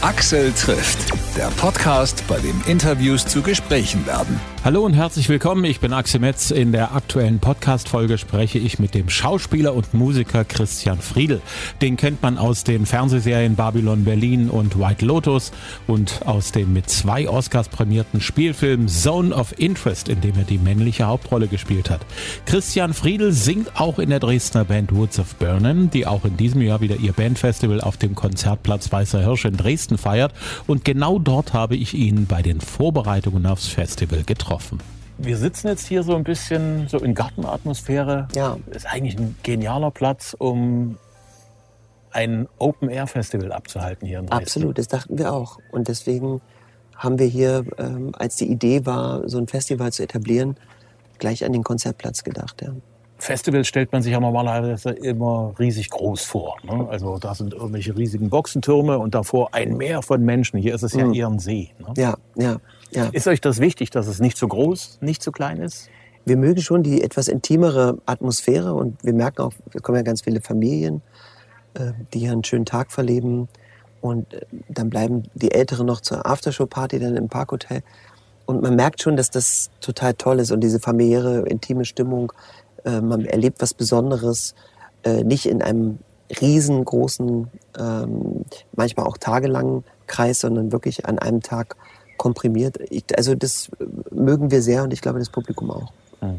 Axel trifft, der Podcast, bei dem Interviews zu Gesprächen werden. Hallo und herzlich willkommen, ich bin Axel Metz. In der aktuellen Podcast-Folge spreche ich mit dem Schauspieler und Musiker Christian Friedl. Den kennt man aus den Fernsehserien Babylon Berlin und White Lotus und aus dem mit 2 Oscars prämierten Spielfilm Zone of Interest, in dem er die männliche Hauptrolle gespielt hat. Christian Friedl singt auch in der Dresdner Band Woods of Burnham, die auch in diesem Jahr wieder ihr Bandfestival auf dem Konzertplatz Weißer Hirsch in Dresden feiert. Und genau dort habe ich ihn bei den Vorbereitungen aufs Festival getroffen. Wir sitzen jetzt hier so ein bisschen so in Gartenatmosphäre. Ja. Ist eigentlich ein genialer Platz, um ein Open-Air-Festival abzuhalten hier in Dresden. Absolut, das dachten wir auch. Und deswegen haben wir hier, als die Idee war, so ein Festival zu etablieren, gleich an den Konzertplatz gedacht. Ja. Festivals stellt man sich ja normalerweise immer riesig groß vor. Ne? Also da sind irgendwelche riesigen Boxentürme und davor ein Meer von Menschen. Hier ist es ja eher ein See. Ne? Ja. Ist euch das wichtig, dass es nicht so groß, nicht so klein ist? Wir mögen schon die etwas intimere Atmosphäre und wir merken auch, wir kommen ja ganz viele Familien, die hier einen schönen Tag verleben und dann bleiben die Älteren noch zur Aftershow-Party dann im Parkhotel und man merkt schon, dass das total toll ist und diese familiäre, intime Stimmung, man erlebt was Besonderes, nicht in einem riesengroßen, manchmal auch tagelangen Kreis, sondern wirklich an einem Tag komprimiert. Also das mögen wir sehr und ich glaube das Publikum auch.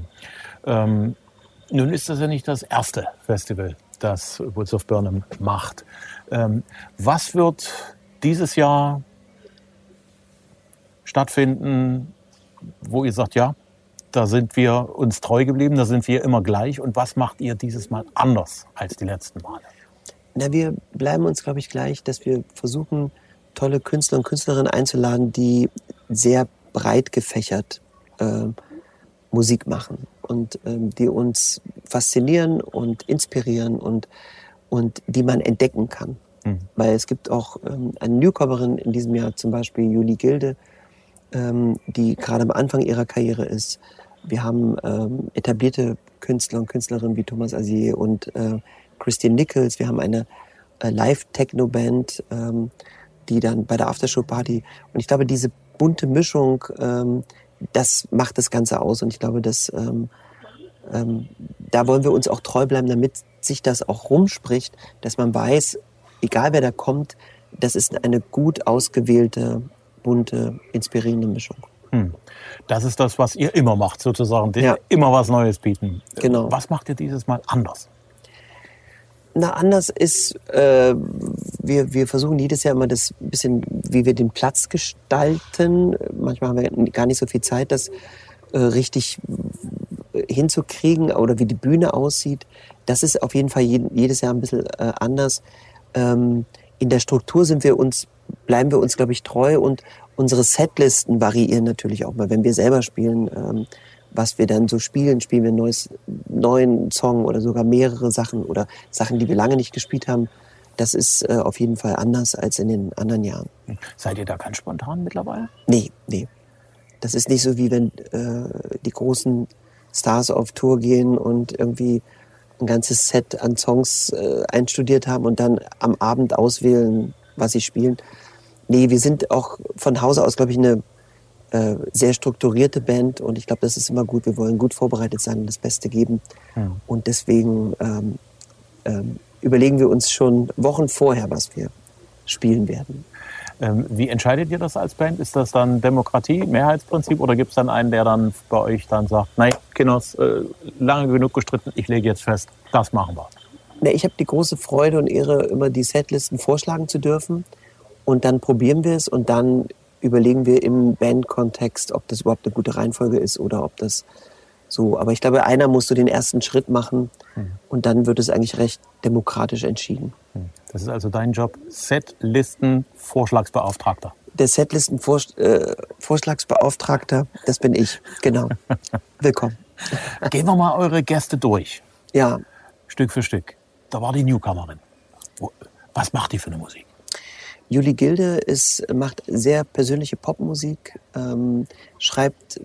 Nun ist das ja nicht das erste Festival, das Woods of Burnham macht. Was wird dieses Jahr stattfinden, wo ihr sagt, ja, da sind wir uns treu geblieben, da sind wir immer gleich. Und was macht ihr dieses Mal anders als die letzten Male? Na, wir bleiben uns, glaube ich, gleich, dass wir versuchen, tolle Künstler und Künstlerinnen einzuladen, die sehr breit gefächert Musik machen und die uns faszinieren und inspirieren und die man entdecken kann. Weil es gibt auch eine Newcomerin in diesem Jahr, zum Beispiel Julie Gilde, die gerade am Anfang ihrer Karriere ist. Wir haben etablierte Künstler und Künstlerinnen wie Thomas Azier und Christian Nichols. Wir haben eine Live-Techno-Band, die dann bei der Aftershow-Party. Und ich glaube, diese bunte Mischung, das macht das Ganze aus. Und ich glaube, dass da wollen wir uns auch treu bleiben, damit sich das auch rumspricht, dass man weiß, egal wer da kommt, das ist eine gut ausgewählte, bunte, inspirierende Mischung. Das ist das, was ihr immer macht, sozusagen. Ja. Immer was Neues bieten. Genau. Was macht ihr dieses Mal anders? Na, anders ist, wir versuchen jedes Jahr immer das bisschen, wie wir den Platz gestalten. Manchmal haben wir gar nicht so viel Zeit, das richtig hinzukriegen oder wie die Bühne aussieht. Das ist auf jeden Fall jedes Jahr ein bisschen anders. In der Struktur bleiben wir uns, glaube ich, treu und unsere Setlisten variieren natürlich auch mal. Wenn wir selber spielen, was wir dann so spielen wir einen neuen Song oder sogar mehrere Sachen oder Sachen, die wir lange nicht gespielt haben. Das ist auf jeden Fall anders als in den anderen Jahren. Seid ihr da ganz spontan mittlerweile? Nee. Das ist nicht so, wie wenn die großen Stars auf Tour gehen und irgendwie ein ganzes Set an Songs einstudiert haben und dann am Abend auswählen, was sie spielen. Nee, wir sind auch von Hause aus, glaube ich, eine sehr strukturierte Band und ich glaube, das ist immer gut. Wir wollen gut vorbereitet sein und das Beste geben. Und deswegen überlegen wir uns schon Wochen vorher, was wir spielen werden. Wie entscheidet ihr das als Band? Ist das dann Demokratie, Mehrheitsprinzip oder gibt es dann einen, der dann bei euch dann sagt, nein, Kinders, lange genug gestritten, ich lege jetzt fest, das machen wir? Nee, ich habe die große Freude und Ehre, immer die Setlisten vorschlagen zu dürfen und dann probieren wir es und dann überlegen wir im Bandkontext, ob das überhaupt eine gute Reihenfolge ist oder ob das so. Aber ich glaube, einer muss so den ersten Schritt machen und dann wird es eigentlich recht demokratisch entschieden. Das ist also dein Job, Setlisten-Vorschlagsbeauftragter. Der Setlisten-Vorschlagsbeauftragter, das bin ich, genau. Willkommen. Gehen wir mal eure Gäste durch. Ja. Stück für Stück. Da war die Newcomerin. Was macht die für eine Musik? Julie Gilde macht sehr persönliche Popmusik, schreibt,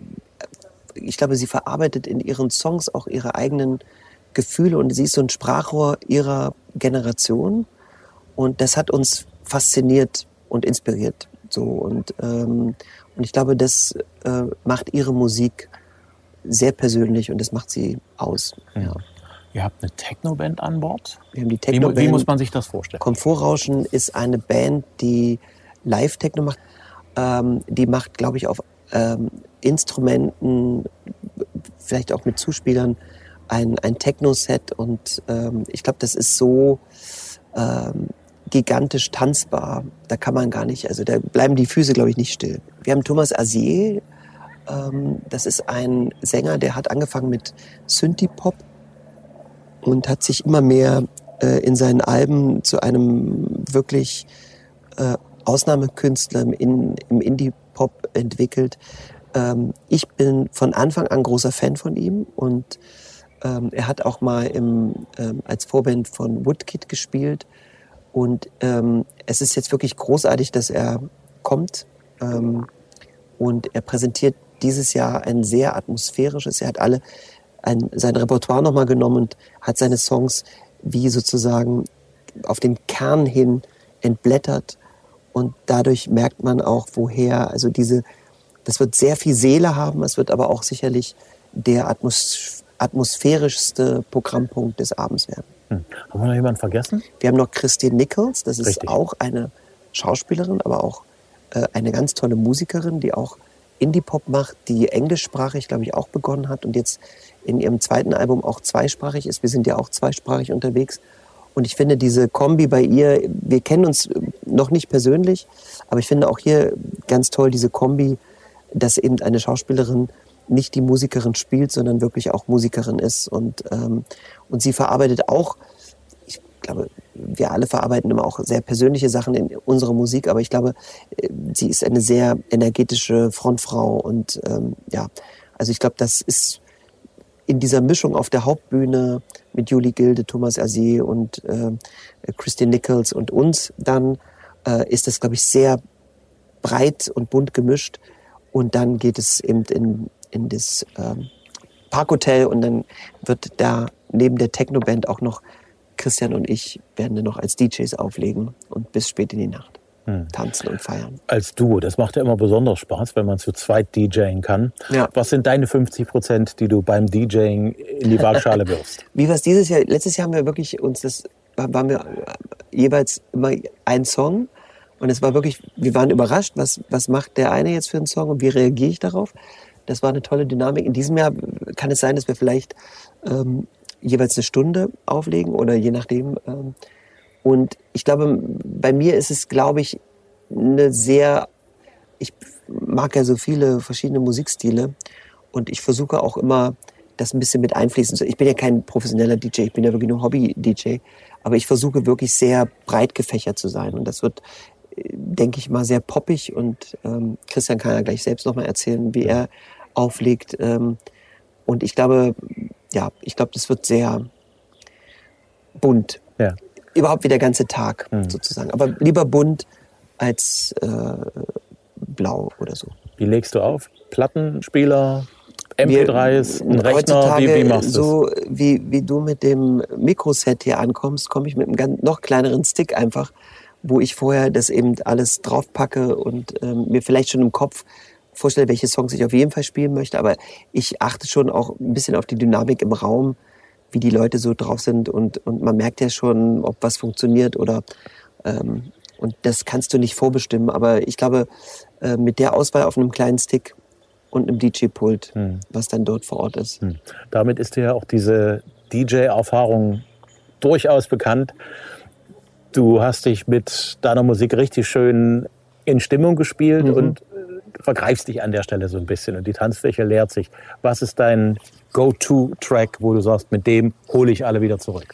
ich glaube, sie verarbeitet in ihren Songs auch ihre eigenen Gefühle und sie ist so ein Sprachrohr ihrer Generation und das hat uns fasziniert und inspiriert. So. Und ich glaube, das macht ihre Musik sehr persönlich und das macht sie aus. Ja. Ihr habt eine Techno-Band an Bord? Wir haben die Techno-Band. Wie muss man sich das vorstellen? Komfortrauschen ist eine Band, die Live-Techno macht. Die macht, glaube ich, auf Instrumenten, vielleicht auch mit Zuspielern, ein Techno-Set. Und ich glaube, das ist so gigantisch tanzbar. Da kann man gar nicht, also da bleiben die Füße, glaube ich, nicht still. Wir haben Thomas Azier. Das ist ein Sänger, der hat angefangen mit Synthie-Pop und hat sich immer mehr in seinen Alben zu einem wirklich Ausnahmekünstler im Indie-Pop entwickelt. Ich bin von Anfang an großer Fan von ihm und er hat auch mal als Vorband von Woodkid gespielt und es ist jetzt wirklich großartig, dass er kommt und er präsentiert dieses Jahr ein sehr atmosphärisches, er hat sein Repertoire nochmal genommen und hat seine Songs wie sozusagen auf den Kern hin entblättert und dadurch merkt man auch, woher, also das wird sehr viel Seele haben, es wird aber auch sicherlich der atmosphärischste Programmpunkt des Abends werden. Haben wir noch jemanden vergessen? Wir haben noch Christine Nichols, das ist Richtig. Auch eine Schauspielerin, aber auch eine ganz tolle Musikerin, die auch Indie-Pop macht, die englischsprachig, glaube ich, auch begonnen hat und jetzt in ihrem zweiten Album auch zweisprachig ist. Wir sind ja auch zweisprachig unterwegs. Und ich finde diese Kombi bei ihr, wir kennen uns noch nicht persönlich, aber ich finde auch hier ganz toll diese Kombi, dass eben eine Schauspielerin nicht die Musikerin spielt, sondern wirklich auch Musikerin ist. Und sie verarbeitet auch, ich glaube, wir alle verarbeiten immer auch sehr persönliche Sachen in unserer Musik, aber ich glaube, sie ist eine sehr energetische Frontfrau und also ich glaube, das ist in dieser Mischung auf der Hauptbühne mit Julie Gilde, Thomas Azier und Christine Nichols und uns dann, ist das, glaube ich, sehr breit und bunt gemischt und dann geht es eben in das Parkhotel und dann wird da neben der Techno-Band auch noch Christian und ich werden dann noch als DJs auflegen und bis spät in die Nacht tanzen und feiern. Als Duo, das macht ja immer besonders Spaß, wenn man zu zweit DJen kann. Ja. Was sind deine 50%, die du beim DJing in die Waagschale wirfst? Wie war es dieses Jahr? Letztes Jahr haben wir wirklich waren wir jeweils immer ein Song und es war wirklich, wir waren überrascht, was macht der eine jetzt für einen Song und wie reagiere ich darauf? Das war eine tolle Dynamik. In diesem Jahr kann es sein, dass wir vielleicht jeweils eine Stunde auflegen oder je nachdem. Und ich glaube, bei mir ist es, glaube ich, ich mag ja so viele verschiedene Musikstile und ich versuche auch immer, das ein bisschen mit einfließen zu. Ich bin ja kein professioneller DJ, ich bin ja wirklich nur Hobby-DJ, aber ich versuche wirklich sehr breit gefächert zu sein und das wird, denke ich mal, sehr poppig und Christian kann ja gleich selbst nochmal erzählen, wie er auflegt und ich glaube, das wird sehr bunt. Ja. Überhaupt wie der ganze Tag sozusagen. Aber lieber bunt als blau oder so. Wie legst du auf? Plattenspieler, MP3s, ein Rechner? Heutzutage Wie machst du so wie du mit dem Mikroset hier ankommst, komme ich mit einem noch kleineren Stick einfach, wo ich vorher das eben alles draufpacke und mir vielleicht schon im Kopf vorstelle, welche Songs ich auf jeden Fall spielen möchte. Aber ich achte schon auch ein bisschen auf die Dynamik im Raum, wie die Leute so drauf sind und man merkt ja schon, ob was funktioniert oder und das kannst du nicht vorbestimmen, aber ich glaube, mit der Auswahl auf einem kleinen Stick und einem DJ-Pult, was dann dort vor Ort ist. Damit ist dir ja auch diese DJ-Erfahrung durchaus bekannt. Du hast dich mit deiner Musik richtig schön in Stimmung gespielt und vergreifst dich an der Stelle so ein bisschen und die Tanzfläche leert sich. Was ist dein Go-To-Track, wo du sagst, mit dem hole ich alle wieder zurück?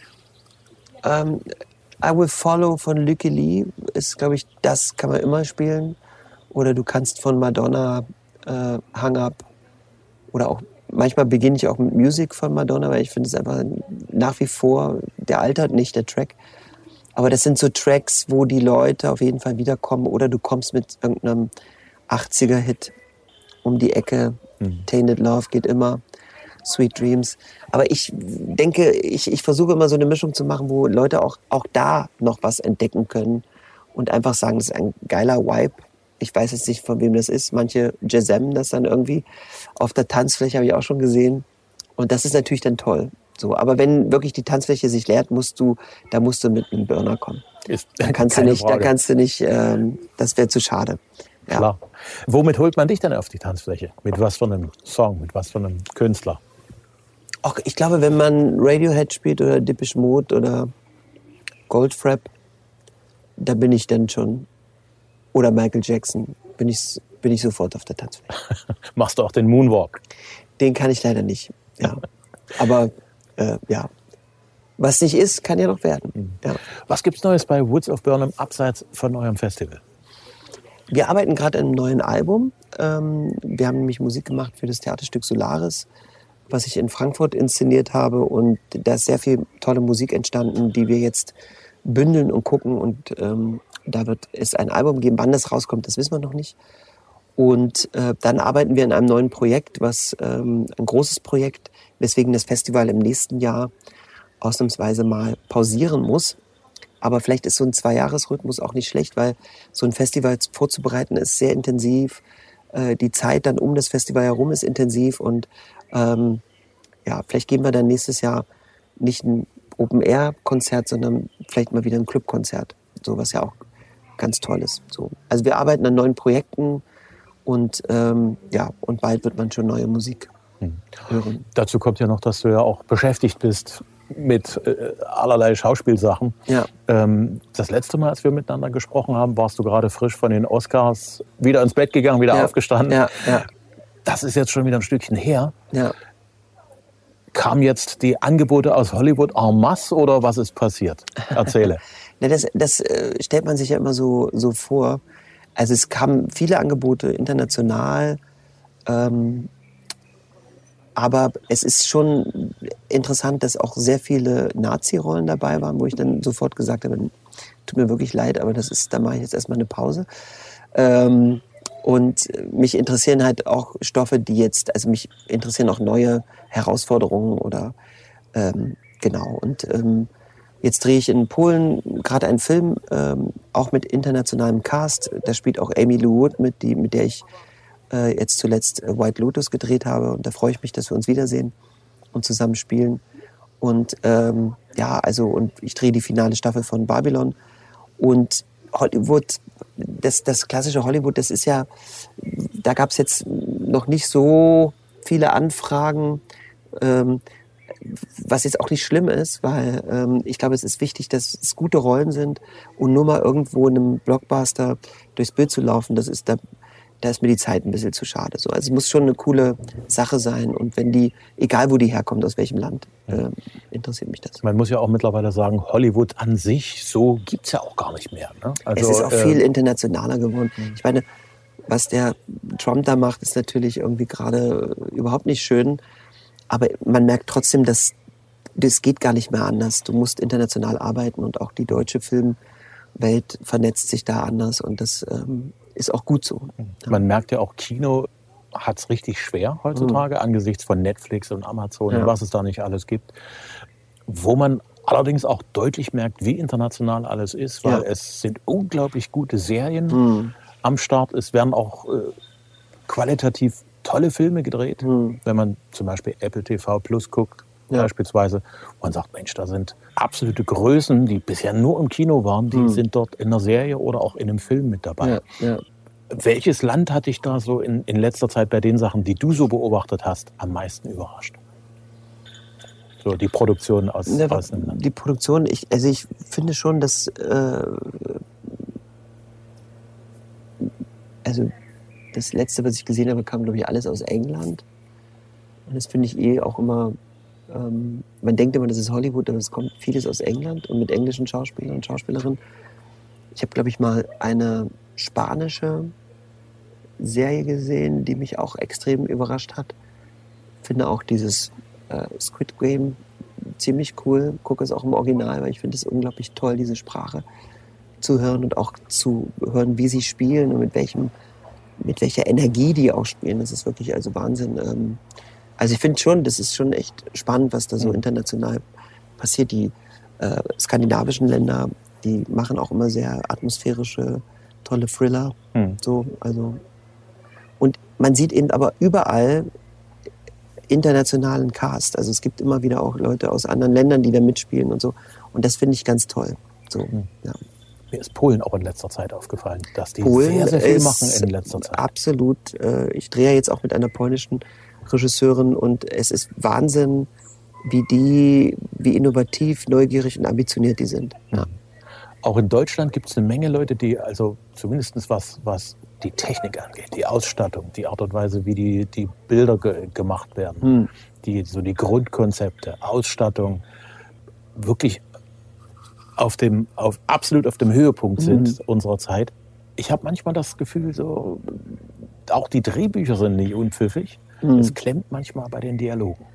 I Will Follow von Lykke Li ist, glaube ich, das kann man immer spielen. Oder du kannst von Madonna Hang Up oder auch, manchmal beginne ich auch mit Music von Madonna, weil ich finde es einfach nach wie vor, der altert nicht, der Track. Aber das sind so Tracks, wo die Leute auf jeden Fall wiederkommen oder du kommst mit irgendeinem 80er-Hit um die Ecke. Tainted Love geht immer. Sweet Dreams. Aber ich denke, ich versuche immer so eine Mischung zu machen, wo Leute auch da noch was entdecken können und einfach sagen, das ist ein geiler Vibe. Ich weiß jetzt nicht, von wem das ist. Manche jazzen das dann irgendwie. Auf der Tanzfläche habe ich auch schon gesehen. Und das ist natürlich dann toll. So, aber wenn wirklich die Tanzfläche sich leert, musst du mit einem Burner kommen. Da kannst du nicht, das wäre zu schade. Ja. Klar. Womit holt man dich denn auf die Tanzfläche? Mit was für einem Song, mit was für einem Künstler? Auch ich glaube, wenn man Radiohead spielt oder Depeche Mode oder Goldfrapp, da bin ich dann schon, oder Michael Jackson, bin ich sofort auf der Tanzfläche. Machst du auch den Moonwalk? Den kann ich leider nicht, ja. Aber, ja. Was nicht ist, kann ja noch werden. Ja. Was gibt's Neues bei Woods of Burnham abseits von eurem Festival? Wir arbeiten gerade an einem neuen Album. Wir haben nämlich Musik gemacht für das Theaterstück Solaris, was ich in Frankfurt inszeniert habe. Und da ist sehr viel tolle Musik entstanden, die wir jetzt bündeln und gucken. Und da wird es ein Album geben. Wann das rauskommt, das wissen wir noch nicht. Und dann arbeiten wir an einem neuen Projekt, ein großes Projekt, weswegen das Festival im nächsten Jahr ausnahmsweise mal pausieren muss. Aber vielleicht ist so ein 2-Jahres-Rhythmus auch nicht schlecht, weil so ein Festival vorzubereiten ist sehr intensiv. Die Zeit dann um das Festival herum ist intensiv. Und ja, vielleicht geben wir dann nächstes Jahr nicht ein Open-Air-Konzert, sondern vielleicht mal wieder ein Clubkonzert. So, was ja auch ganz toll ist. So. Also wir arbeiten an neuen Projekten und ja, und bald wird man schon neue Musik hören. Dazu kommt ja noch, dass du ja auch beschäftigt bist mit allerlei Schauspielsachen. Ja. Das letzte Mal, als wir miteinander gesprochen haben, warst du gerade frisch von den Oscars wieder ins Bett gegangen, wieder aufgestanden. Ja, ja. Das ist jetzt schon wieder ein Stückchen her. Ja. Kamen jetzt die Angebote aus Hollywood en masse oder was ist passiert? Erzähle. Na, das stellt man sich ja immer so vor. Also es kamen viele Angebote international, aber es ist schon interessant, dass auch sehr viele Nazi-Rollen dabei waren, wo ich dann sofort gesagt habe, tut mir wirklich leid, aber da mache ich jetzt erstmal eine Pause. Und mich interessieren halt auch Stoffe, also mich interessieren auch neue Herausforderungen oder genau. Und jetzt drehe ich in Polen gerade einen Film, auch mit internationalem Cast. Da spielt auch Amy Lou Wood mit der ich jetzt zuletzt White Lotus gedreht habe. Und da freue ich mich, dass wir uns wiedersehen und zusammen spielen. Und ja, also und ich drehe die finale Staffel von Babylon. Und Hollywood, das klassische Hollywood, das ist ja, da gab es jetzt noch nicht so viele Anfragen, was jetzt auch nicht schlimm ist, weil ich glaube, es ist wichtig, dass es gute Rollen sind und nur mal irgendwo in einem Blockbuster durchs Bild zu laufen, da ist mir die Zeit ein bisschen zu schade. So, also es muss schon eine coole Sache sein und wenn egal wo die herkommt, aus welchem Land, interessiert mich das. Man muss ja auch mittlerweile sagen, Hollywood an sich, so gibt's ja auch gar nicht mehr. Ne? Also, es ist auch viel internationaler geworden. Ich meine, was der Trump da macht, ist natürlich irgendwie gerade überhaupt nicht schön, aber man merkt trotzdem, dass das geht gar nicht mehr anders. Du musst international arbeiten und auch die deutsche Filmwelt vernetzt sich da anders und das ist auch gut so. Man merkt ja auch, Kino hat es richtig schwer heutzutage, angesichts von Netflix und Amazon und was es da nicht alles gibt. Wo man allerdings auch deutlich merkt, wie international alles ist, weil es sind unglaublich gute Serien am Start. Es werden auch qualitativ tolle Filme gedreht. Wenn man zum Beispiel Apple TV Plus guckt, beispielsweise, wo man sagt, Mensch, da sind absolute Größen, die bisher nur im Kino waren, die sind dort in einer Serie oder auch in einem Film mit dabei. Ja. Welches Land hat dich da so in letzter Zeit bei den Sachen, die du so beobachtet hast, am meisten überrascht? So die Produktion aus einem Land. Die Produktion, ich finde schon, dass also das Letzte, was ich gesehen habe, kam, glaube ich, alles aus England. Und das finde ich auch immer, man denkt immer, das ist Hollywood, aber es kommt vieles aus England und mit englischen Schauspielern und Schauspielerinnen. Ich habe, glaube ich, mal eine spanische Serie gesehen, die mich auch extrem überrascht hat. Finde auch dieses Squid Game ziemlich cool. Gucke es auch im Original, weil ich finde es unglaublich toll, diese Sprache zu hören und auch zu hören, wie sie spielen und mit welcher Energie die auch spielen. Das ist wirklich also Wahnsinn. Also ich finde schon, das ist schon echt spannend, was da so international passiert. Die skandinavischen Länder Die machen auch immer sehr atmosphärische, tolle Thriller. So, also. Und man sieht eben aber überall internationalen Cast. Also es gibt immer wieder auch Leute aus anderen Ländern, die da mitspielen und so. Und das finde ich ganz toll. So, ja. Mir ist Polen auch in letzter Zeit aufgefallen, dass die Polen sehr, sehr viel machen in letzter Zeit. Absolut. Ich drehe jetzt auch mit einer polnischen Regisseurin und es ist Wahnsinn, wie innovativ, neugierig und ambitioniert die sind. Ja. Auch in Deutschland gibt es eine Menge Leute, die also zumindest was die Technik angeht, die Ausstattung, die Art und Weise, wie die Bilder gemacht werden, die Grundkonzepte, Ausstattung, wirklich absolut auf dem Höhepunkt sind unserer Zeit. Ich habe manchmal das Gefühl, so auch die Drehbücher sind nicht unpfiffig. Es klemmt manchmal bei den Dialogen.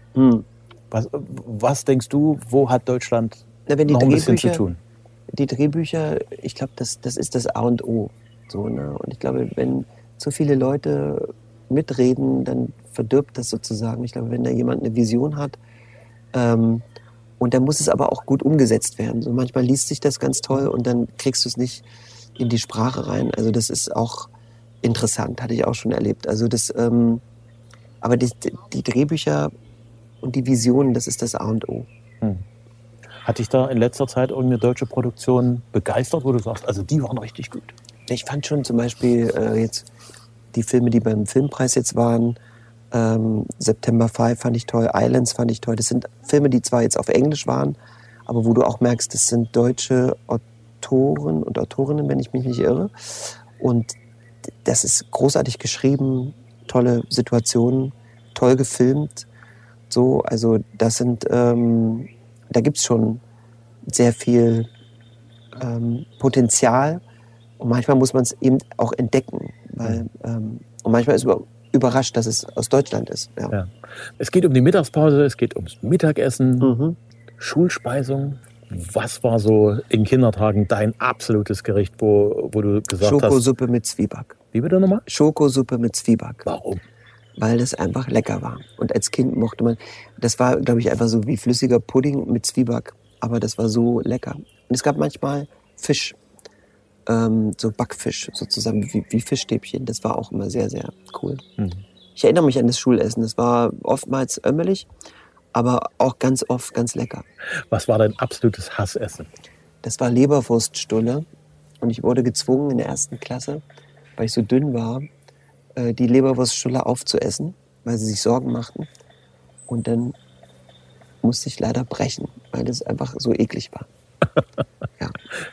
Was denkst du, wo hat Deutschland noch ein bisschen zu tun? Die Drehbücher, ich glaube, das ist das A und O. So, ne? Und ich glaube, wenn zu viele Leute mitreden, dann verdirbt das sozusagen. Ich glaube, wenn da jemand eine Vision hat, und dann muss es aber auch gut umgesetzt werden. So, manchmal liest sich das ganz toll und dann kriegst du es nicht in die Sprache rein. Also das ist auch interessant, hatte ich auch schon erlebt. Also aber die Drehbücher und die Visionen, das ist das A und O. Hat dich da in letzter Zeit irgendeine deutsche Produktion begeistert, wo du sagst, also die waren richtig gut? Ich fand schon zum Beispiel jetzt die Filme, die beim Filmpreis jetzt waren, September 5 fand ich toll, Islands fand ich toll. Das sind Filme, die zwar jetzt auf Englisch waren, aber wo du auch merkst, das sind deutsche Autoren und Autorinnen, wenn ich mich nicht irre. Und das ist großartig geschrieben, tolle Situationen, toll gefilmt. So, also das sind, da gibt's schon sehr viel Potenzial. Und manchmal muss man es eben auch entdecken. Weil, und manchmal ist überrascht, dass es aus Deutschland ist. Ja. Ja. Es geht um die Mittagspause, es geht ums Mittagessen, Schulspeisung. Was war so in Kindertagen dein absolutes Gericht, wo du gesagt hast... Schokosuppe mit Zwieback. Wie bitte nochmal? Schokosuppe mit Zwieback. Warum? Weil das einfach lecker war. Und als Kind mochte man... Das war, glaube ich, einfach so wie flüssiger Pudding mit Zwieback. Aber das war so lecker. Und es gab manchmal Fisch. So Backfisch sozusagen, wie Fischstäbchen. Das war auch immer sehr, sehr cool. Ich erinnere mich an das Schulessen. Das war oftmals ömmelig, aber auch ganz oft ganz lecker. Was war dein absolutes Hassessen? Das war Leberwurststulle. Und ich wurde gezwungen in der 1. Klasse, weil ich so dünn war, die Leberwurststulle aufzuessen, weil sie sich Sorgen machten. Und dann musste ich leider brechen, weil das einfach so eklig war. Ja.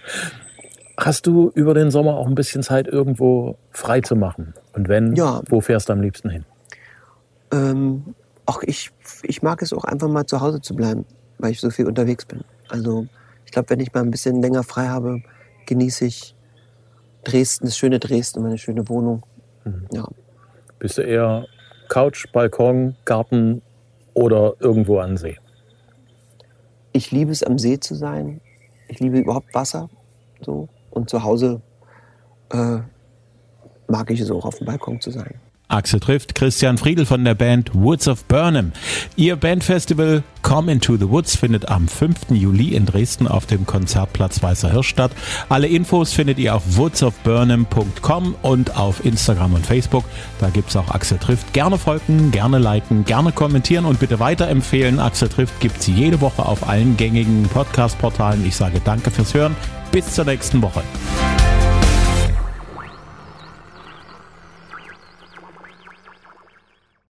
Hast du über den Sommer auch ein bisschen Zeit, irgendwo frei zu machen? Und wenn, wo fährst du am liebsten hin? Auch ich mag es auch einfach mal zu Hause zu bleiben, weil ich so viel unterwegs bin. Also ich glaube, wenn ich mal ein bisschen länger frei habe, genieße ich Dresden, das schöne Dresden, meine schöne Wohnung. Ja. Bist du eher Couch, Balkon, Garten oder irgendwo an See? Ich liebe es, am See zu sein. Ich liebe überhaupt Wasser. So. Und zu Hause mag ich es auch, auf dem Balkon zu sein. Axel trifft Christian Friedl von der Band Woods of Burnham. Ihr Bandfestival Come Into the Woods findet am 5. Juli in Dresden auf dem Konzertplatz Weißer Hirsch statt. Alle Infos findet ihr auf woodsofburnham.com und auf Instagram und Facebook. Da gibt's auch Axel trifft. Gerne folgen, gerne liken, gerne kommentieren und bitte weiterempfehlen. Axel trifft gibt's jede Woche auf allen gängigen Podcast-Portalen. Ich sage danke fürs Hören. Bis zur nächsten Woche.